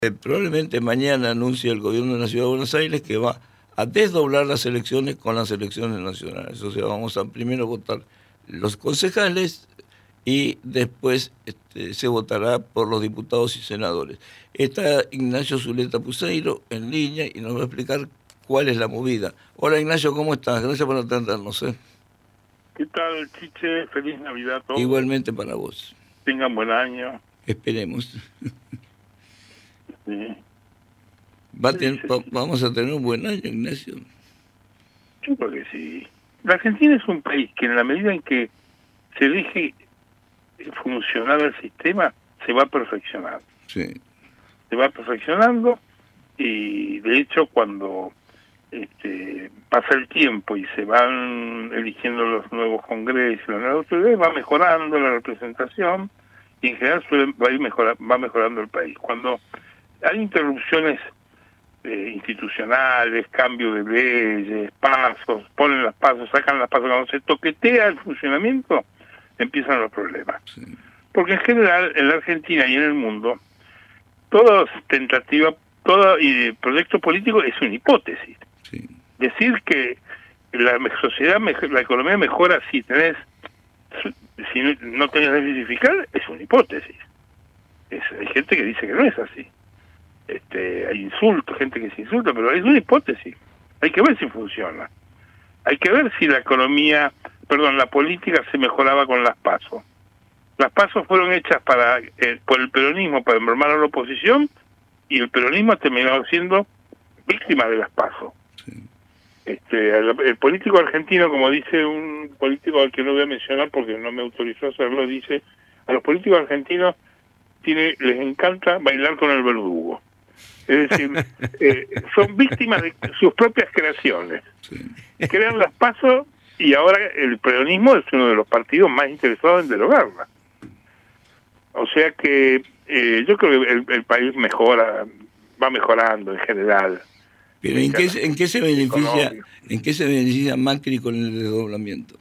Probablemente mañana anuncie el gobierno de la Ciudad de Buenos Aires que va a desdoblar las elecciones con las elecciones nacionales. O sea, vamos a primero votar los concejales y después se votará por los diputados y senadores. Está Ignacio Zuleta Puseiro en línea y nos va a explicar cuál es la movida. Hola Ignacio, ¿cómo estás? Gracias por atendernos. ¿Qué tal, Chiche? Feliz Navidad a todos. Igualmente para vos. Tengan buen año. Esperemos. Sí. Vamos a tener un buen año, Ignacio. Yo creo que sí. La Argentina es un país que en la medida en que se deje funcionar el sistema, se va perfeccionando. Sí. Se va perfeccionando y de hecho cuando pasa el tiempo y se van eligiendo los nuevos congresos, las nuevas autoridades, va mejorando la representación y en general va mejorando el país. Cuando hay interrupciones institucionales, cambio de leyes, pasos, ponen las pasos, sacan las pasos, cuando se toquetea el funcionamiento, empiezan los problemas. Sí. Porque en general, en la Argentina y en el mundo, toda tentativa, todo proyecto político es una hipótesis. Sí. Decir que la sociedad, la economía mejora si no tenés déficit fiscal es una hipótesis. Hay gente que dice que no es así. Hay insultos, gente que se insulta, pero es una hipótesis. Hay que ver si funciona. Hay que ver si la política se mejoraba con las PASO. Las PASO fueron hechas por el peronismo para enbromar a la oposición y el peronismo ha terminado siendo víctima de las PASO. Sí. El político argentino, como dice un político al que no voy a mencionar porque no me autorizó a hacerlo, dice, a los políticos argentinos les encanta bailar con el verdugo. Es decir, son víctimas de sus propias creaciones. Sí. Crean las PASO y ahora el peronismo es uno de los partidos más interesados en derogarla. O sea que yo creo que el país va mejorando en general. Pero ¿en qué se beneficia Macri con el desdoblamiento?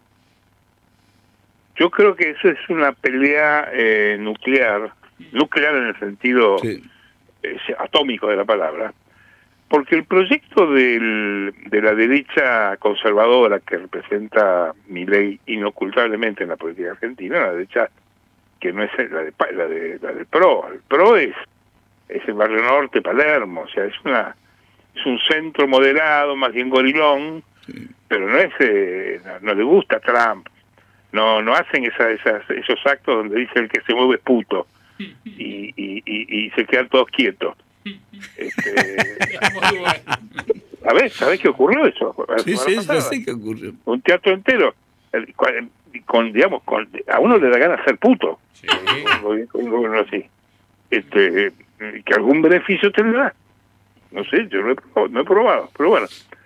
Yo creo que eso es una pelea nuclear en el sentido atómico de la palabra, porque el proyecto de la derecha conservadora que representa Milei inocultablemente en la política argentina, la derecha que no es la del PRO, el PRO es el Barrio Norte, Palermo, o sea, es un centro moderado, más bien gorilón, pero no le gusta Trump. No hacen esos actos donde dice el que se mueve es puto y se quedan todos quietos. ¿Sabés qué ocurrió eso? Sí, sé qué ocurrió. Un teatro entero, a uno le da ganas de ser puto. Sí. Así. Que algún beneficio tendrá. No sé, yo no he probado, pero bueno.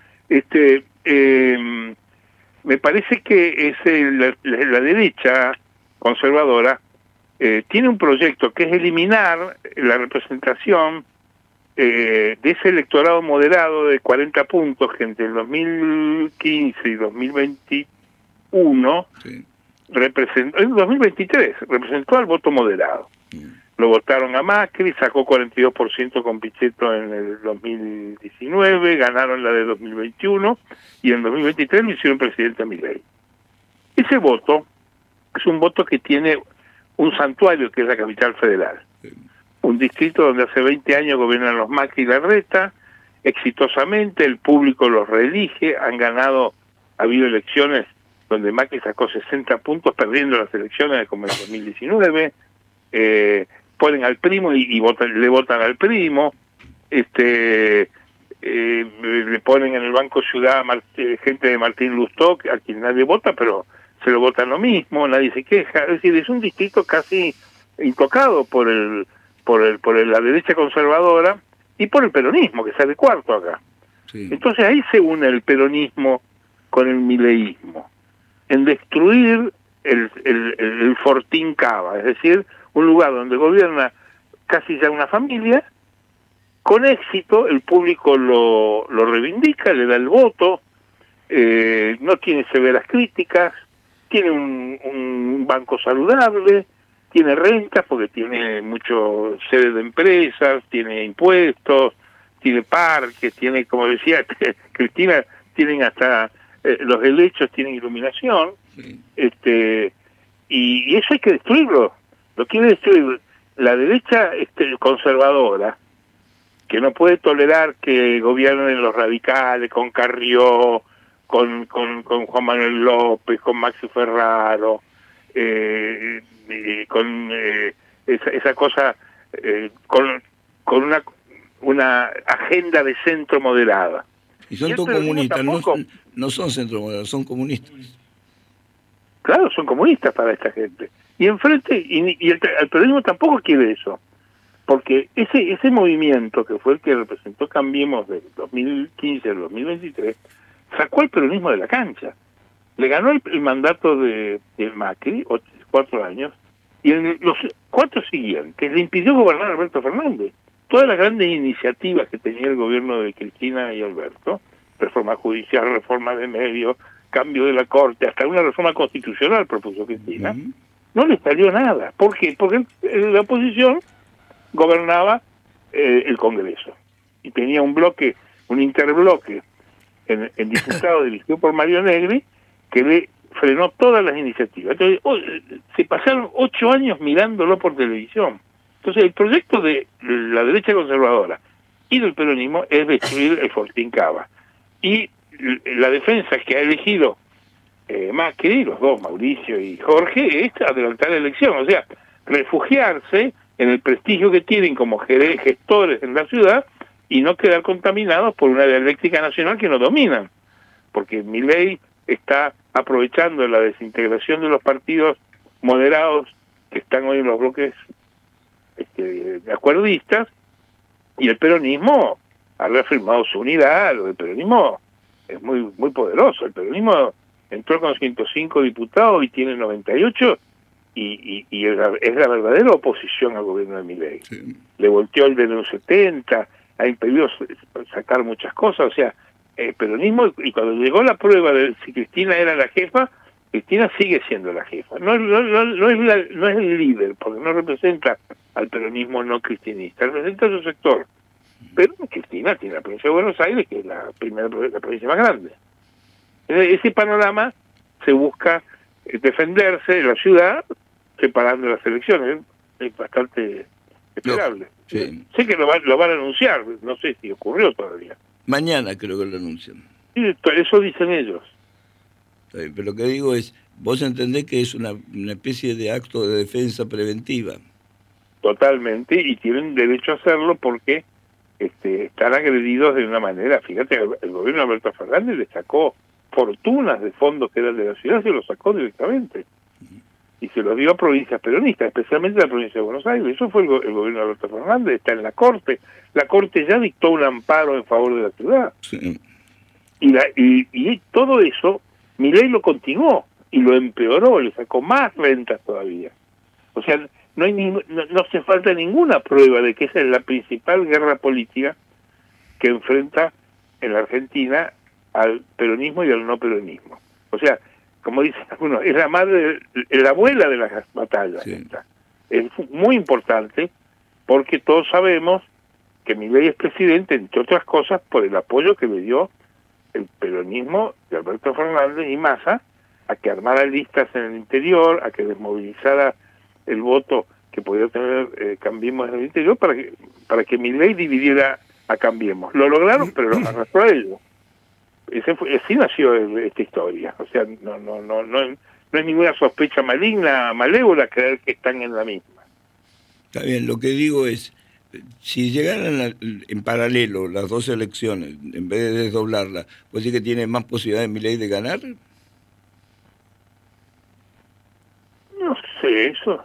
Me parece que la derecha conservadora tiene un proyecto que es eliminar la representación de ese electorado moderado de 40 puntos que entre el 2015 y 2021 en 2023 representó al voto moderado. Lo votaron a Macri, sacó 42% con Pichetto en el 2019, ganaron la de 2021 y en 2023 lo hicieron presidente a Milei. Ese voto es un voto que tiene un santuario que es la capital federal. Un distrito donde hace 20 años gobiernan los Macri y Larreta, exitosamente, el público los reelige, ha habido elecciones donde Macri sacó 60 puntos perdiendo las elecciones como en 2019, ponen al primo y le votan al primo, le ponen en el Banco Ciudad gente de Martín Lustó, a quien nadie vota, pero se lo votan lo mismo, nadie se queja. Es decir, es un distrito casi intocado por la derecha conservadora y por el peronismo, que sale cuarto acá. Sí. Entonces ahí se une el peronismo con el mileísmo, en destruir el Fortín Cava, es decir, un lugar donde gobierna casi ya una familia, con éxito, el público lo reivindica, le da el voto, no tiene severas críticas, tiene un banco saludable, tiene rentas porque tiene mucho sede de empresas, tiene impuestos, tiene parques, tiene, como decía Cristina, tienen hasta los helechos tienen iluminación, Sí. Y eso hay que destruirlo, lo quiere destruir la derecha conservadora, que no puede tolerar que gobiernen los radicales con Carrió, con Juan Manuel López, con Maxi Ferraro, con esa cosa, con una agenda de centro moderada. Y son todos comunistas, no son centro moderados, son comunistas. Claro, son comunistas para esta gente. Y enfrente, el peronismo tampoco quiere eso, porque ese movimiento que fue el que representó Cambiemos del 2015 al 2023, sacó al peronismo de la cancha. Le ganó el mandato de Macri, 4 años, y en los 4 siguientes le impidió gobernar a Alberto Fernández. Todas las grandes iniciativas que tenía el gobierno de Cristina y Alberto, reforma judicial, reforma de medios, cambio de la Corte, hasta una reforma constitucional propuso Cristina, no le salió nada. ¿Por qué? Porque la oposición gobernaba el Congreso y tenía un interbloque en diputado dirigido por Mario Negri que le frenó todas las iniciativas. Entonces, se pasaron 8 años mirándolo por televisión. Entonces, el proyecto de la derecha conservadora y del peronismo es destruir el Fortín Cava. Y la defensa que ha elegido Macri, los dos, Mauricio y Jorge, es adelantar la elección, o sea, refugiarse en el prestigio que tienen como gestores en la ciudad y no quedar contaminados por una dialéctica nacional que no dominan, porque Milei está aprovechando la desintegración de los partidos moderados que están hoy en los bloques de acuerdistas, y el peronismo ha reafirmado su unidad. El peronismo es muy muy poderoso. El peronismo entró con 105 diputados y tiene 98, y es la verdadera oposición al gobierno de Milei. Sí. Le volteó el de los 70, ha impedido sacar muchas cosas, o sea, el peronismo, y cuando llegó la prueba de si Cristina era la jefa, Cristina sigue siendo la jefa. No es el líder, porque no representa al peronismo no cristinista, representa a su sector. Pero Cristina tiene la provincia de Buenos Aires, que es la provincia más grande. Ese panorama se busca defenderse de la ciudad separando las elecciones. Es bastante esperable. Sí. Sé que lo van a anunciar, no sé si ocurrió todavía. Mañana creo que lo anuncian. Sí, eso dicen ellos. Pero lo que digo es, vos entendés que es una especie de acto de defensa preventiva. Totalmente, y tienen derecho a hacerlo porque están agredidos de una manera. Fíjate, el gobierno de Alberto Fernández le sacó fortunas de fondos que eran de la ciudad, se los sacó directamente. Y se los dio a provincias peronistas, especialmente la provincia de Buenos Aires. Eso fue el gobierno de Alberto Fernández, está en la Corte. La Corte ya dictó un amparo en favor de la ciudad. Sí. Y todo eso, Milei lo continuó y lo empeoró, le sacó más rentas todavía. O sea, no hace falta ninguna prueba de que esa es la principal guerra política que enfrenta en la Argentina al peronismo y al no peronismo. O sea, como dice uno, es la madre, es la abuela de las batallas. Sí. Es muy importante porque todos sabemos que Milei es presidente, entre otras cosas, por el apoyo que le dio el peronismo de Alberto Fernández y Massa a que armara listas en el interior, a que desmovilizara el voto que podía tener Cambiemos en el interior para que Milei dividiera a Cambiemos. Lo lograron, pero lo arrastró a ellos. Así nació esta historia. O sea, no es ninguna sospecha maligna, malévola creer que están en la misma. Está bien, lo que digo es, si llegaran en paralelo las dos elecciones, en vez de desdoblarlas, ¿vos decís que tiene más posibilidades Milei de ganar? No sé, eso.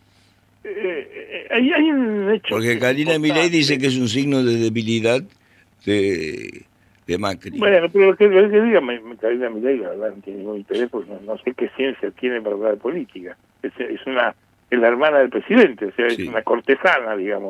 Hay un hecho. Porque Karina Milei dice que es un signo de debilidad de Macri. Bueno, pero lo que diga Karina Milei, la verdad, no tiene ningún interés, porque no sé qué ciencia tiene para hablar de política. Es la hermana del presidente, o sea, sí. Es una cortesana, digamos,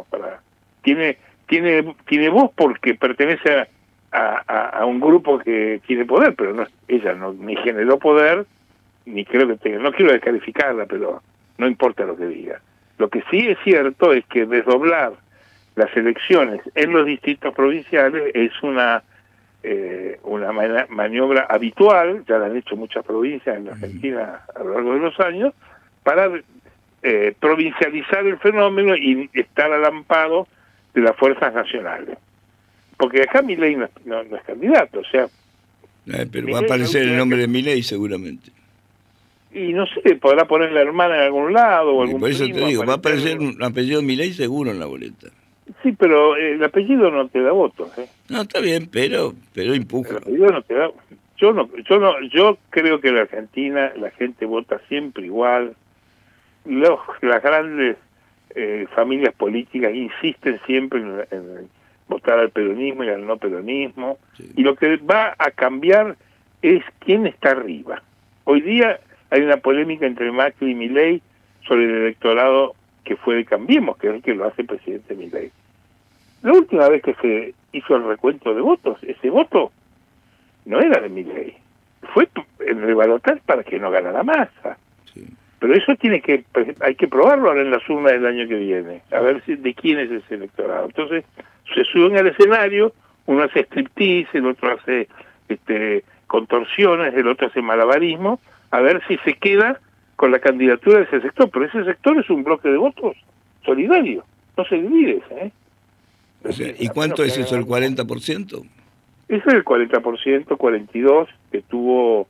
tiene voz porque pertenece a un grupo que tiene poder, pero ella ni generó poder, ni creo que tenga, no quiero descalificarla, pero no importa lo que diga. Lo que sí es cierto es que desdoblar las elecciones en los distritos provinciales es una maniobra habitual, ya la han hecho muchas provincias en la Argentina a lo largo de los años, para provincializar el fenómeno y estar al amparo de las fuerzas nacionales. Porque acá Milei no es candidato, o sea... pero va a aparecer el nombre de Milei seguramente. Y no sé, podrá poner la hermana en algún lado o algún por eso primo, te digo, va a aparecer un apellido Milei seguro en la boleta. Sí, pero el apellido no te da votos, ¿eh? No, está bien, pero empuja. El apellido no te da... Yo creo que en la Argentina la gente vota siempre igual. Las grandes familias políticas insisten siempre en votar al peronismo y al no peronismo. Sí. Y lo que va a cambiar es quién está arriba. Hoy día hay una polémica entre Macri y Milei sobre el electorado que fue de Cambiemos, que es el que lo hace el presidente Milei. La última vez que se hizo el recuento de votos, ese voto no era de Milei, fue el rebalotar para que no ganara Massa. Sí. Pero eso hay que probarlo ahora en las urnas del año que viene, a ver de quién es ese electorado. Entonces se suben al escenario, uno hace striptease, el otro hace contorsiones, el otro hace malabarismo, a ver si se queda con la candidatura de ese sector. Pero ese sector es un bloque de votos solidario, no se divide, ¿eh? O sea, ¿y cuánto es eso, el 40%? Ese es el 40%, 42% que tuvo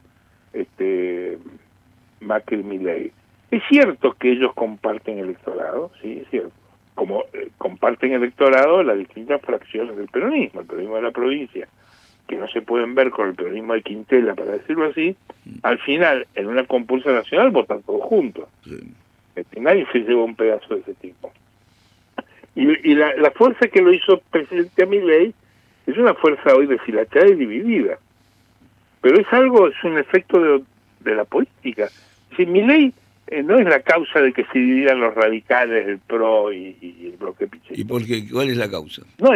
Macri y Milei. Es cierto que ellos comparten electorado, sí, es cierto. Como comparten electorado las distintas fracciones del peronismo, el peronismo de la provincia, que no se pueden ver con el peronismo de Quintela, para decirlo así, al final, en una compulsa nacional, votan todos juntos. Sí. Nadie se lleva un pedazo de ese tipo. Y la fuerza que lo hizo presidente a Milei es una fuerza hoy deshilachada y dividida. Pero es un efecto de la política. Si Milei no es la causa de que se dividan los radicales, el PRO y el bloque Pichetto. ¿Y por qué? ¿Cuál es la causa? No,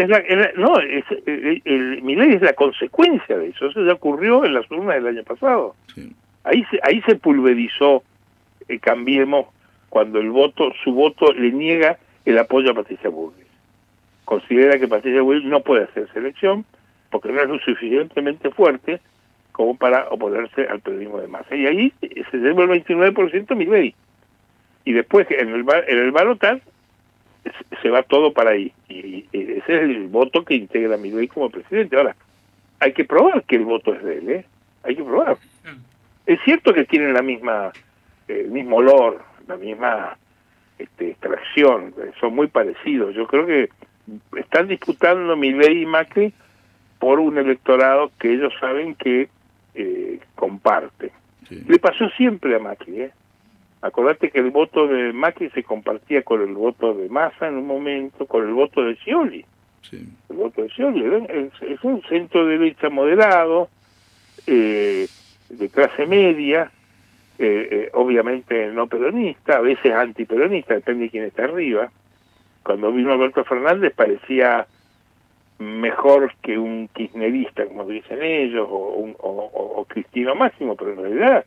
Milei es la consecuencia de eso. Eso ya ocurrió en las urnas del año pasado. Sí. Ahí se pulverizó Cambiemos cuando su voto le niega el apoyo a Patricia Bullrich. Considera que Patricia Bullrich no puede hacer selección porque no es lo suficientemente fuerte como para oponerse al peronismo de Massa. Y ahí se lleva el 29% Milei. Y después en el balotaje se va todo para ahí. Y ese es el voto que integra a Milei como presidente. Ahora, hay que probar que el voto es de él, ¿eh? Hay que probar. Es cierto que tienen el mismo olor, la misma extracción, son muy parecidos. Yo creo que están disputando Milei y Macri por un electorado que ellos saben que comparte. Sí. Le pasó siempre a Macri, ¿eh? Acordate que el voto de Macri se compartía con el voto de Massa en un momento, con el voto de Scioli. Sí. El voto de Scioli es un centro derecha moderado, de clase media, obviamente no peronista, a veces antiperonista, depende de quién está arriba. Cuando vino Alberto Fernández parecía mejor que un kirchnerista, como dicen ellos, o Cristino Máximo, pero en realidad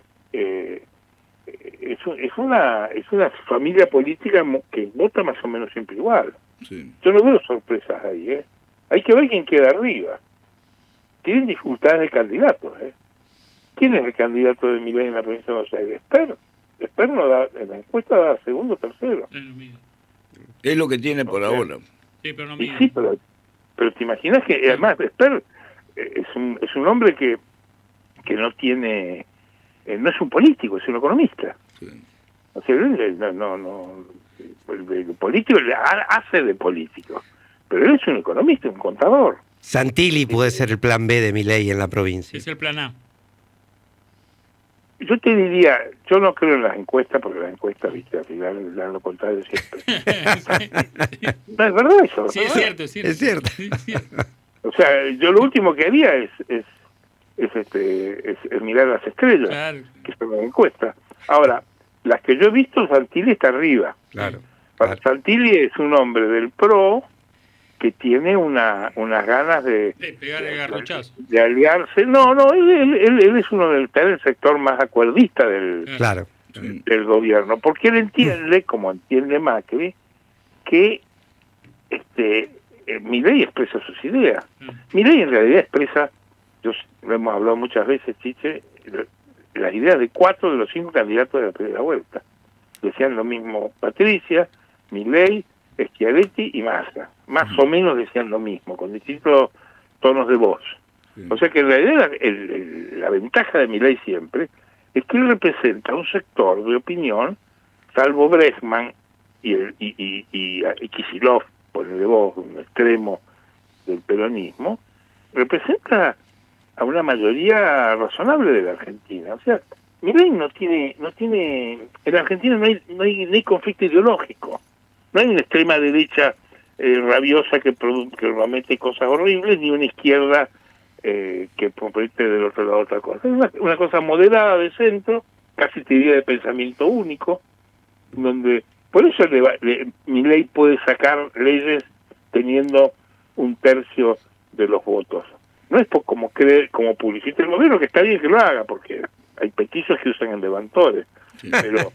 es una familia política que vota más o menos siempre igual. Sí. Yo no veo sorpresas ahí, ¿eh? Hay que ver quién queda arriba. Tienen dificultades de candidatos, ¿eh? ¿Quién es el candidato de Milei en la provincia de Buenos Aires? Esper no da, en la encuesta da segundo, tercero. Es lo que tiene por ahora. Sí, pero no mide. Sí, pero te imaginas que además Esper es un hombre que no tiene, no es un político, es un economista. Sí. O sea, el político hace de político, pero él es un economista, un contador. Santilli puede ser el plan B de Milei en la provincia. Es el plan A. Yo te diría, yo no creo en las encuestas, porque las encuestas, viste, al final dan lo contrario siempre. No, es verdad eso. Sí, es cierto, es cierto. Es cierto. Sí, es cierto. O sea, yo lo último que haría es mirar las estrellas, claro, que son las encuestas. Ahora, las que yo he visto, Santilli está arriba. Claro. Santilli es un hombre del PRO que tiene unas ganas de pegar el garrochazo, de aliarse. No, él es uno del sector más acuerdista claro, del gobierno, porque él entiende, como entiende Macri, que Milei expresa sus ideas. Milei en realidad expresa, lo hemos hablado muchas veces, Chiche, las ideas de 4 de los 5 candidatos de la primera vuelta. Decían lo mismo Patricia, Milei, Schiaretti y Massa. Más o menos decían lo mismo, con distintos tonos de voz. O sea que en realidad la ventaja de Milei siempre es que él representa un sector de opinión, salvo Bregman y Kicillof, ponele vos, un extremo del peronismo, representa a una mayoría razonable de la Argentina. O sea, Milei no tiene, en la Argentina no hay conflicto ideológico, no hay una extrema derecha rabiosa que promete cosas horribles, ni una izquierda que promete del otro lado otra cosa. Es una cosa moderada de centro, casi te diría de pensamiento único, donde por eso Milei puede sacar leyes teniendo 1/3 de los votos. No es como publicita el gobierno, que está bien que lo haga, porque hay petizos que usan en levantores, pero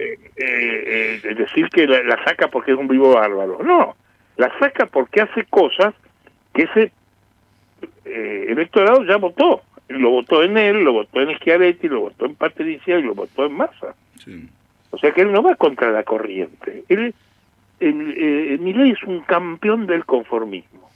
decir que la saca porque es un vivo bárbaro, no, la saca porque hace cosas que ese electorado ya votó. Lo votó en él, lo votó en Schiaretti, lo votó en Patricia y lo votó en Massa. Sí. O sea que él no va contra la corriente. Milei es un campeón del conformismo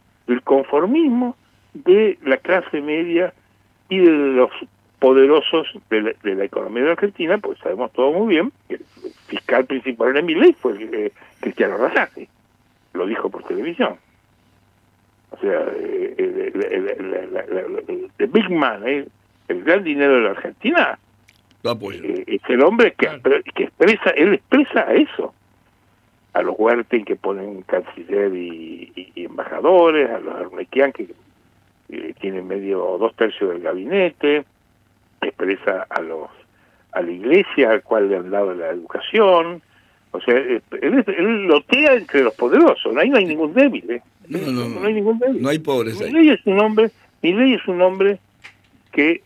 de la clase media y de los poderosos de la economía de la Argentina, pues sabemos todo muy bien que el fiscal principal de Milei fue Cristiano Rosati, lo dijo por televisión. O sea, the big man, el gran dinero de la Argentina, es el hombre que expresa eso. A los Huerten, que ponen canciller y embajadores, a los Arnequian, que tienen 2/3 del gabinete, expresa a la iglesia, al cual le han dado la educación. O sea, él lotea entre los poderosos, ahí no hay ningún débil, No hay ningún débil. No hay pobres ahí. Milei es un hombre que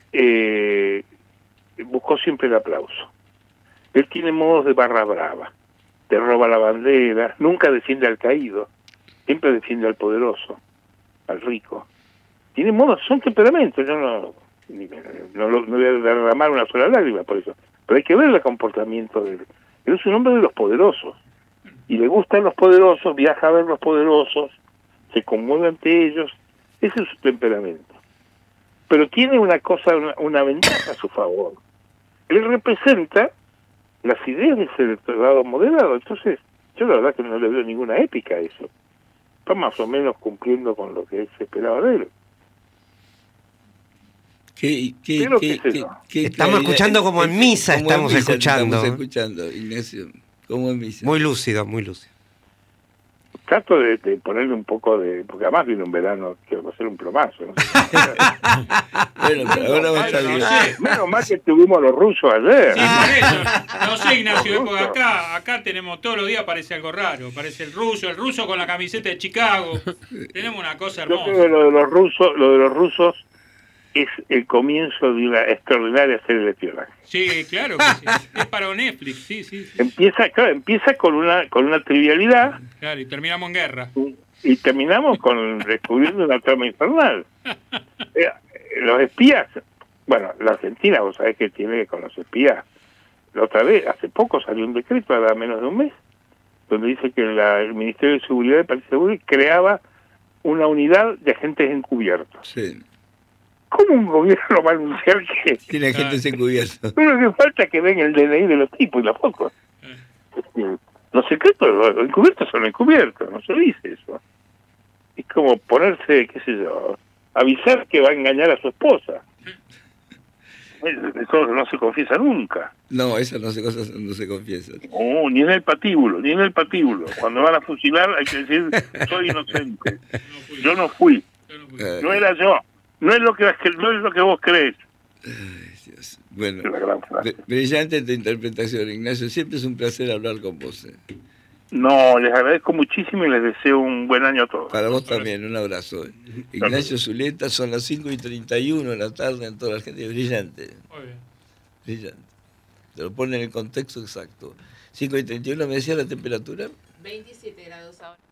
buscó siempre el aplauso. Él tiene modos de barra brava, te roba la bandera, nunca defiende al caído, siempre defiende al poderoso, al rico. Tiene modos, son temperamentos, yo no voy a derramar una sola lágrima por eso, pero hay que ver el comportamiento de él. Él es un hombre de los poderosos, y le gustan los poderosos, viaja a ver los poderosos, se conmueve ante ellos, ese es su temperamento. Pero tiene una ventaja a su favor. Él representa las ideas de ese electorado moderado, entonces yo la verdad que no le veo ninguna épica a eso. Está más o menos cumpliendo con lo que se esperaba de él. Estamos escuchando como en misa, estamos escuchando, Ignacio, como en misa. Muy lúcido, muy lúcido. Trato de ponerle un poco porque además viene un verano que va a ser un plomazo, ¿no? Bueno, pero ahora va a estar bien. Menos mal que tuvimos a los rusos ayer. Sí, por eso. No sé, Ignacio, porque acá tenemos todos los días aparece algo raro. Aparece el ruso con la camiseta de Chicago. Tenemos una cosa hermosa. Yo creo que lo de los rusos es el comienzo de una extraordinaria serie de espionaje. Sí, claro que sí. Es para Netflix, sí. Empieza con una trivialidad. Claro, y terminamos en guerra. Y terminamos descubriendo una trama infernal. Los espías, bueno, la Argentina, vos sabés que tiene con los espías. La otra vez, hace poco salió un decreto, hace menos de un mes, donde dice que el Ministerio de Seguridad de País Seguro creaba una unidad de agentes encubiertos. Sí. ¿Cómo un gobierno va a anunciar que tiene agentes encubiertos? Pero que falta que ven el DNI de los tipos y las fotos. Los secretos, los encubiertos son encubiertos, no se dice eso. Es como ponerse, qué sé yo, avisar que va a engañar a su esposa. Eso no se confiesa nunca. No, esas cosas no se confiesan. No, ni en el patíbulo. Cuando van a fusilar hay que decir, soy inocente. Yo no fui. No era yo. No es lo que vos crees. Ay, Dios. Bueno, brillante tu interpretación, Ignacio. Siempre es un placer hablar con vos. No, les agradezco muchísimo y les deseo un buen año a todos. Para vos también, un abrazo. Ignacio Zuleta, son las 5:31 de la tarde en toda la Argentina. Brillante. Muy bien. Brillante. Te lo pone en el contexto exacto. 5:31 me decía la temperatura. 27 grados ahora.